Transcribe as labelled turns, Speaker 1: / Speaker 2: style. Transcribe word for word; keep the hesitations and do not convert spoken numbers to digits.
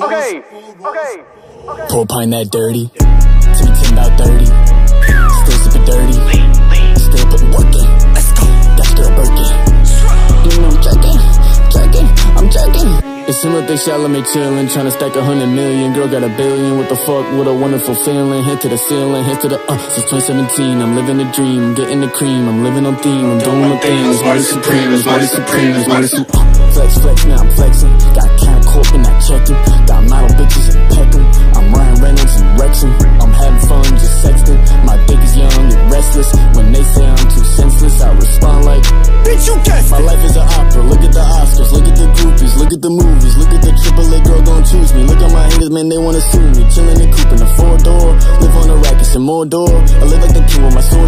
Speaker 1: Okay, okay, okay.
Speaker 2: Pull pint that dirty. Till me ten about thirty. Still sipping dirty. Still putting work in. Let's go. Got your girl Birkin. You know I'm jerking, jerking, I'm jerking. It seems like they shallow me chillin', tryna stack a hundred million. Girl got a billion, what the fuck, what a wonderful feeling. Hit to the ceiling, hit to the, uh, since twenty seventeen. I'm living the dream, I'm getting the cream. I'm living on theme, I'm doing my thing. It's mighty supreme, it's mighty supreme, it's mighty supreme. uh, Flex, flex, now I'm flexing. Got a count corp and I checkin'. Got model bitches and peckin'. I'm Ryan Reynolds and Wrexham. I'm having fun, just sexting. My dick is young and restless. When they say I'm too senseless, I respond like, bitch, you guessed it. My life is an opera, look at the Oscars, look at the groupies, look at the movies, look at the triple A girl gon' choose me. Look at my haters, man, they wanna sue me. Chillin' and coopin' a four door, live on a rack, it's in more door. I live like the king with my sword.